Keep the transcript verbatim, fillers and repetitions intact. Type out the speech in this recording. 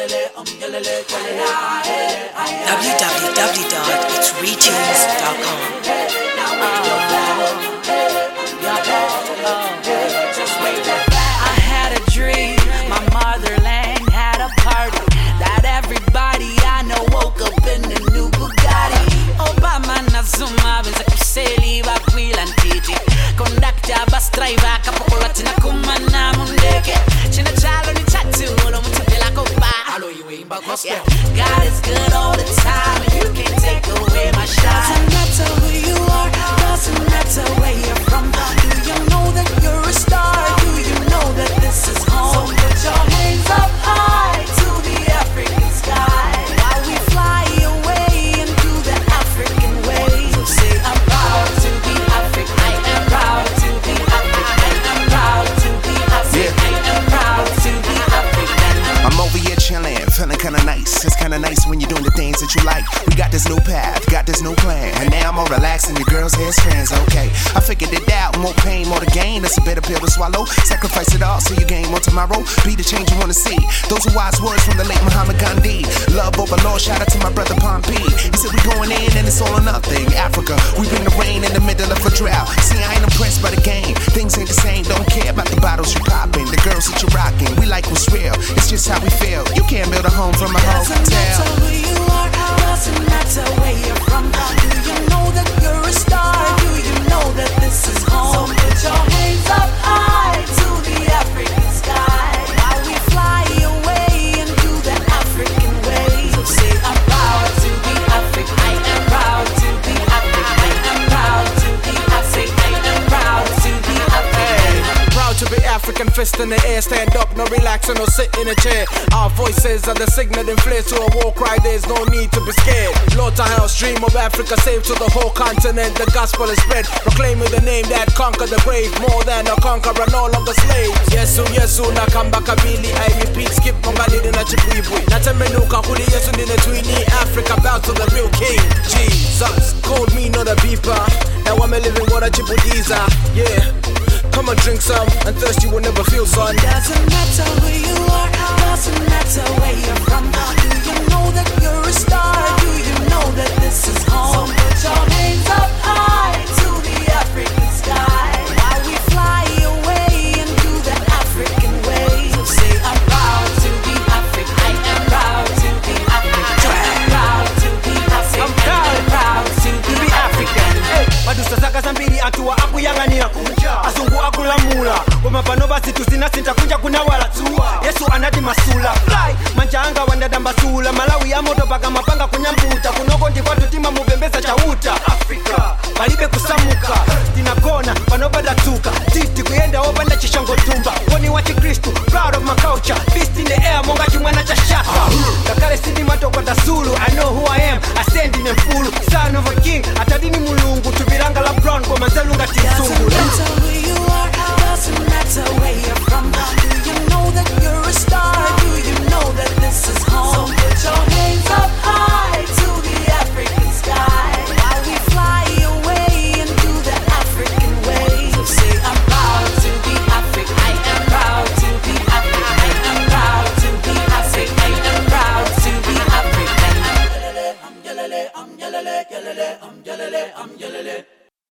w w w dot its retunes dot com. I had a dream, my motherland had a party, that everybody I know woke up in the new Bugatti. Obama na Zuma benza kuseli bakwila ntiti, conductor bus driver kapokola tina kumana mundeke, china chalo ni chatu ulo mutapela kopa. Yeah. God is good all the time, and you can't take away my shine. Doesn't matter who you are, doesn't matter where you're from. Do you know that you're a star? Do you know that this is home? So put your hands up high to the African sky, while we fly away and do the African way. So say I'm proud to be African. I am proud to be African. I am proud to be African. I am proud to be African. I'm over here chilling, feeling kinda nice. It's kinda nice when you're doing the things that you like. We got this new path, got this new plan, and now I'm all relaxing. Your girl's hair strands, okay. I figured it out, more pain, more to gain. It's a bitter pill to swallow. Sacrifice it all so you gain more tomorrow. Be the change you wanna see. Those are wise words from the late Muhammad Gandhi. Love over Lord, shout out to my brother Pompey. He said we going in and it's all or nothing. Africa, we bring the rain in the middle of a drought. See, I ain't impressed by the game. Things ain't the same, don't care about the bottles you popping, the girls that you rocking. We like what's real, it's just how we feel. You can't build a home from a hotel. Doesn't matter who you are, doesn't matter where you're from. Do you know that you're a star? Do you know that this is home? So put your hands up high to the African sky, while we fly away and do the African way. So say I'm proud to be African. I am proud to be African. I am proud to be African. I am proud to be African. Proud to be African, fist in the air, stand up, no relaxing or sit in a chair. Our voices are the signal and flares to a war cry, there's no need to be scared. Lord to hell, stream of Africa, saved to the whole continent, the gospel is spread. Proclaiming the name that conquered the grave, more than a conqueror, no longer slaves. Yesu, Yesu, nakamba kabili, I repeat, skip mongalidi na chipwibwi. Natemenuka kuli Yesu nine twini, Africa bow to the real king, Jesus. Called me not a beeper, now I'm a living water chipudiza, yeah. Come and drink some, and thirsty will never feel, son. Doesn't matter who you are, doesn't matter where you're from. Do you know that you're a star? Do you know that this is home? So put your hands up high to the African sky, while we fly away and do the African way. So say I'm proud to be African. I am proud to be African. I am proud to be African. I'm proud, proud to be African. Madusa saka zambiri atuwa akuyangania kunja azungu akulamula Goma pano basi tusina sinta kunja kuna wala tuwa Yesu anati masula Fly, manchanga wandadamba sula Malawi ya moto baka mapanga kunyambuta Kunoko ndikwa tutima mubembeza chauta Afrika, balibe kusamuka Tina kona, pano bada tuka Titi kuyenda obanda chishango tumba Woni wachi Kristu, proud of my culture Beast in the air, monga chimwana cha shaka Kakale sidi matoko da Zulu I know who I am, I stand in them full Son of a king, atadini mulungu Tubiranga la brown, kwa manzelunga tisungulu. Doesn't matter who you are,